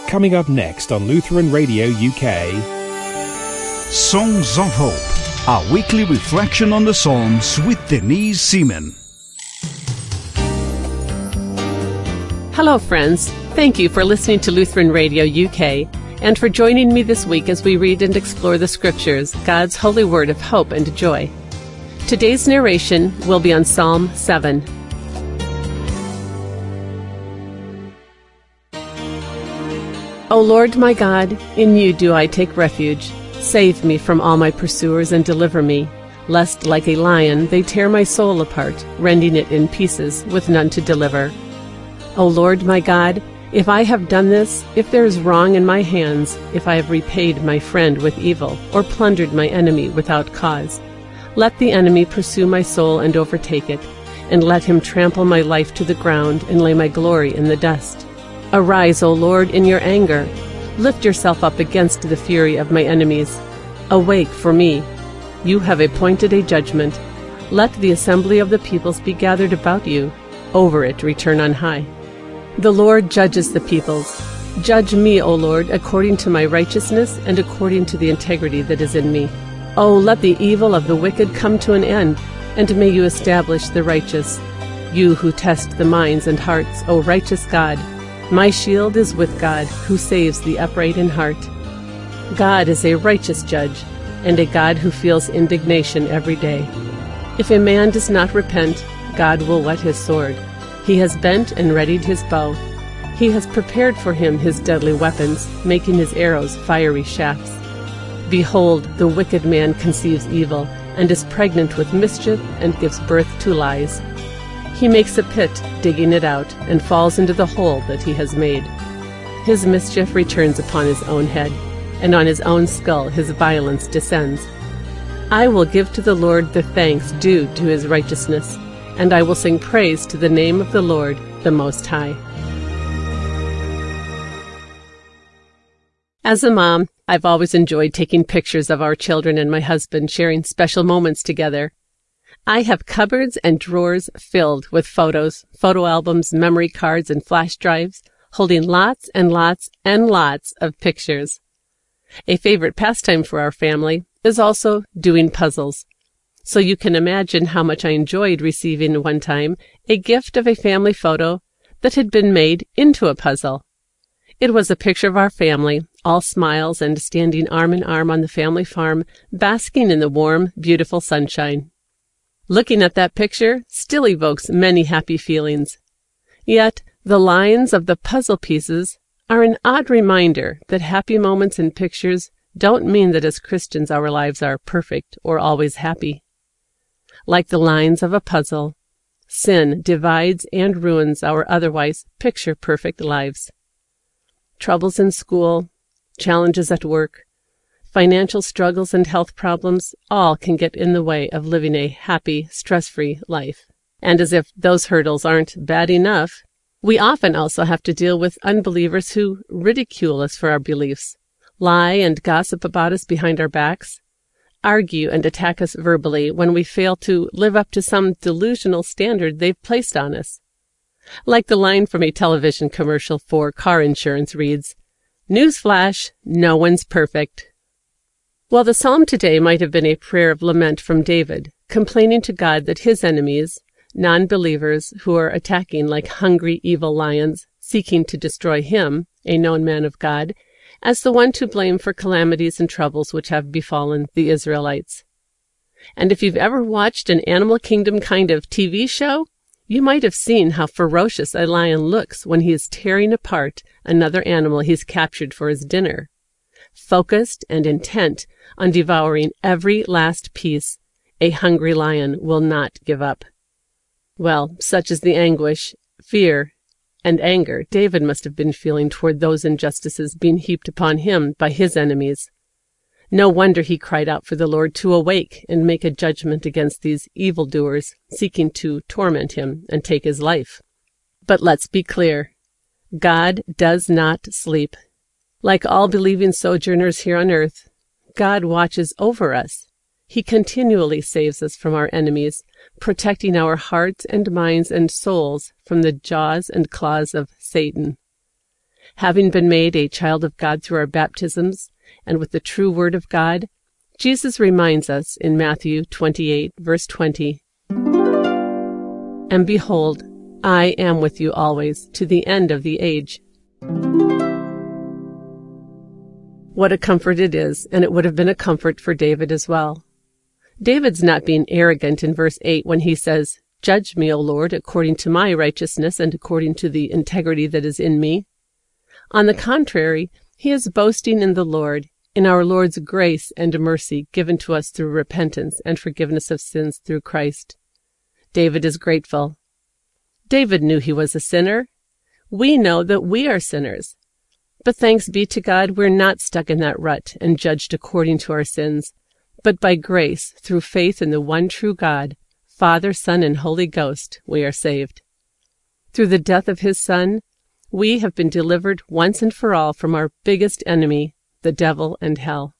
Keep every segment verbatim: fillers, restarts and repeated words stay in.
coming up next on Lutheran Radio U K. Songs of Hope, our weekly reflection on the Psalms with Denise Seaman. Hello, friends. Thank you for listening to Lutheran Radio U K and for joining me this week as we read and explore the Scriptures, God's holy word of hope and joy. Today's narration will be on Psalm seven. O Lord my God, in you do I take refuge. Save me from all my pursuers and deliver me, lest like a lion they tear my soul apart, rending it in pieces with none to deliver. O Lord my God, if I have done this, if there is wrong in my hands, if I have repaid my friend with evil, or plundered my enemy without cause, let the enemy pursue my soul and overtake it, and let him trample my life to the ground and lay my glory in the dust. Arise, O Lord, in your anger. Lift yourself up against the fury of my enemies. Awake for me. You have appointed a judgment. Let the assembly of the peoples be gathered about you. Over it return on high. The Lord judges the peoples. Judge me, O Lord, according to my righteousness and according to the integrity that is in me. O let the evil of the wicked come to an end, and may you establish the righteous. You who test the minds and hearts, O righteous God. My shield is with God, who saves the upright in heart. God is a righteous judge, and a God who feels indignation every day. If a man does not repent, God will whet his sword. He has bent and readied his bow. He has prepared for him his deadly weapons, making his arrows fiery shafts. Behold, the wicked man conceives evil, and is pregnant with mischief, and gives birth to lies. He makes a pit, digging it out, and falls into the hole that he has made. His mischief returns upon his own head, and on his own skull his violence descends. I will give to the Lord the thanks due to his righteousness, and I will sing praise to the name of the Lord, the Most High. As a mom, I've always enjoyed taking pictures of our children and my husband sharing special moments together. I have cupboards and drawers filled with photos, photo albums, memory cards, and flash drives, holding lots and lots and lots of pictures. A favorite pastime for our family is also doing puzzles. So you can imagine how much I enjoyed receiving one time a gift of a family photo that had been made into a puzzle. It was a picture of our family, all smiles and standing arm in arm on the family farm, basking in the warm, beautiful sunshine. Looking at that picture still evokes many happy feelings. Yet, the lines of the puzzle pieces are an odd reminder that happy moments in pictures don't mean that as Christians our lives are perfect or always happy. Like the lines of a puzzle, sin divides and ruins our otherwise picture-perfect lives. Troubles in school, challenges at work, financial struggles and health problems all can get in the way of living a happy, stress-free life. And as if those hurdles aren't bad enough, we often also have to deal with unbelievers who ridicule us for our beliefs, lie and gossip about us behind our backs, argue and attack us verbally when we fail to live up to some delusional standard they've placed on us. Like the line from a television commercial for car insurance reads, "Newsflash, no one's perfect." Well, the psalm today might have been a prayer of lament from David, complaining to God that his enemies, non-believers who are attacking like hungry, evil lions, seeking to destroy him, a known man of God, as the one to blame for calamities and troubles which have befallen the Israelites. And if you've ever watched an Animal Kingdom kind of T V show, you might have seen how ferocious a lion looks when he is tearing apart another animal he's captured for his dinner. Focused and intent on devouring every last piece, a hungry lion will not give up. Well, such is the anguish, fear, and anger David must have been feeling toward those injustices being heaped upon him by his enemies. No wonder he cried out for the Lord to awake and make a judgment against these evildoers seeking to torment him and take his life. But let's be clear. God does not sleep. Like all believing sojourners here on earth, God watches over us. He continually saves us from our enemies, protecting our hearts and minds and souls from the jaws and claws of Satan. Having been made a child of God through our baptisms and with the true word of God, Jesus reminds us in Matthew twenty-eight, verse twenty, "And behold, I am with you always to the end of the age." What a comfort it is, and it would have been a comfort for David as well. David's not being arrogant in verse eight when he says, "Judge me, O Lord, according to my righteousness and according to the integrity that is in me." On the contrary, he is boasting in the Lord, in our Lord's grace and mercy given to us through repentance and forgiveness of sins through Christ. David is grateful. David knew he was a sinner. We know that we are sinners. But thanks be to God, we're not stuck in that rut and judged according to our sins, but by grace, through faith in the one true God, Father, Son, and Holy Ghost, we are saved. Through the death of his Son, we have been delivered once and for all from our biggest enemy, the devil and hell.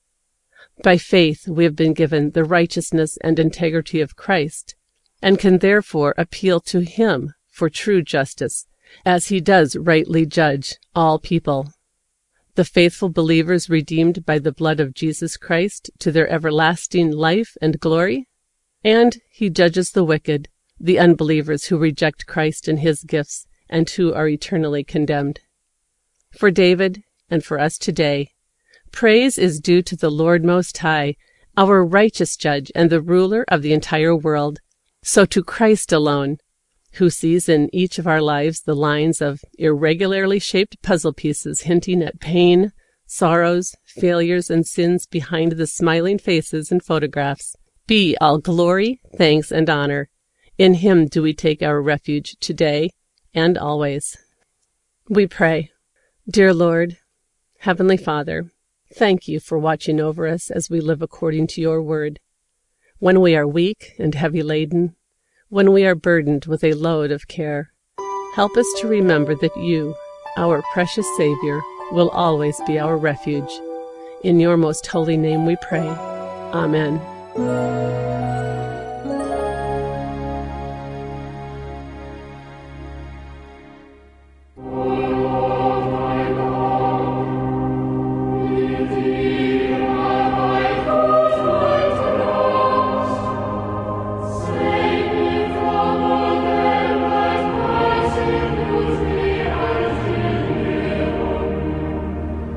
By faith, we have been given the righteousness and integrity of Christ, and can therefore appeal to him for true justice, as he does rightly judge all people. The faithful believers redeemed by the blood of Jesus Christ to their everlasting life and glory, and he judges the wicked, the unbelievers who reject Christ and his gifts, and who are eternally condemned. For David, and for us today, praise is due to the Lord Most High, our righteous judge and the ruler of the entire world. So to Christ alone, who sees in each of our lives the lines of irregularly shaped puzzle pieces hinting at pain, sorrows, failures, and sins behind the smiling faces and photographs, be all glory, thanks, and honor. In him do we take our refuge today and always. We pray. Dear Lord, Heavenly Father, thank you for watching over us as we live according to your word. When we are weak and heavy laden, when we are burdened with a load of care, help us to remember that you, our precious Savior, will always be our refuge. In your most holy name we pray. Amen.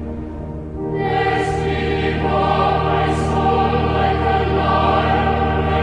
Bless me, for my soul, like a lion.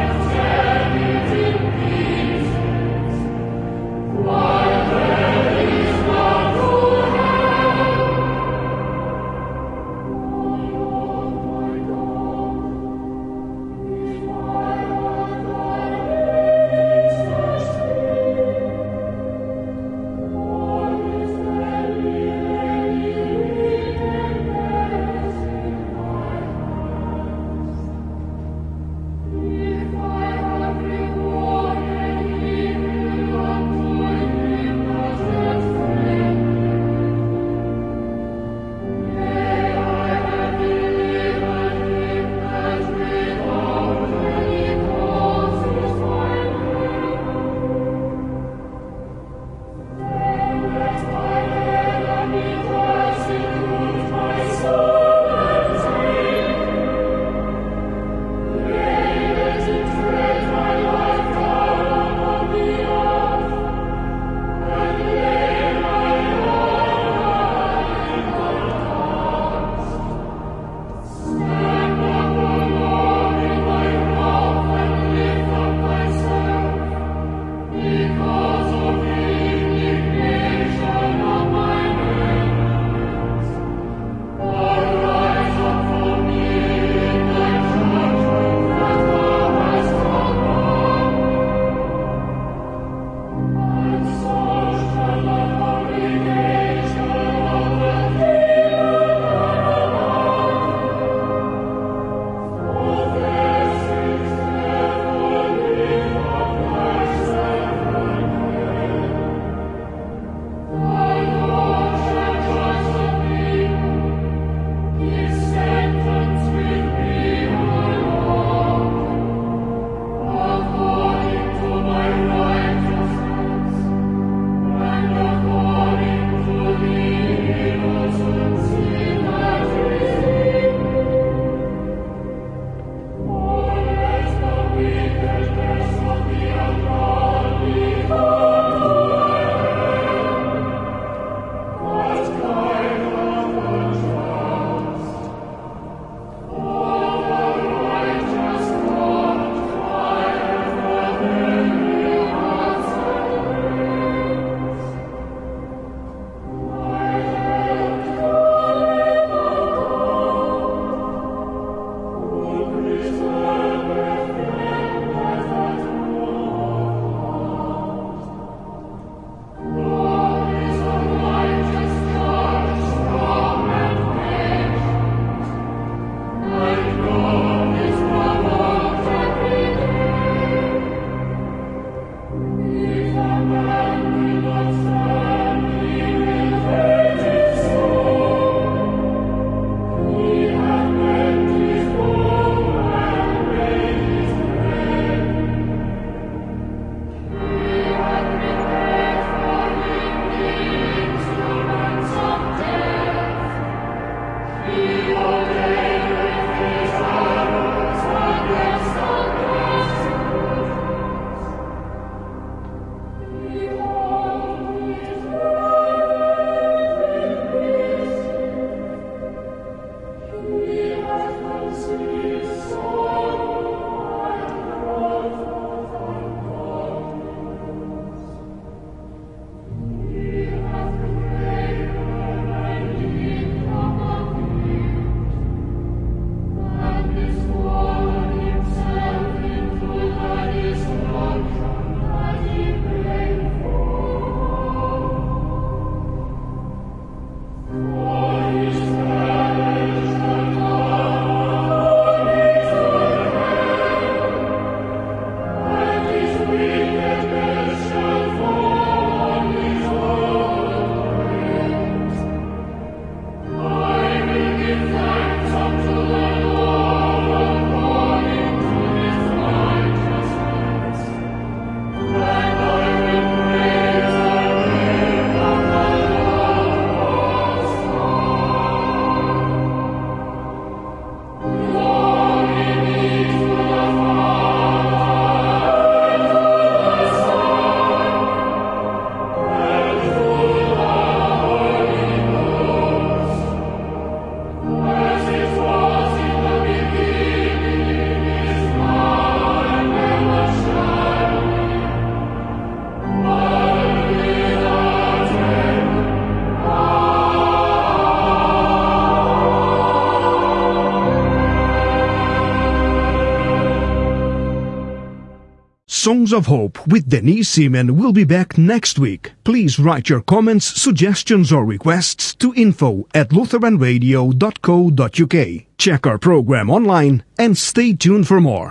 Songs of Hope with Denise Seaman will be back next week. Please write your comments, suggestions, or requests to info at lutheran radio dot co dot uk. Check our program online and stay tuned for more.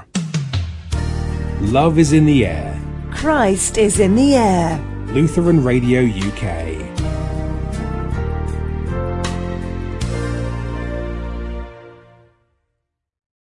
Love is in the air. Christ is in the air. Lutheran Radio U K.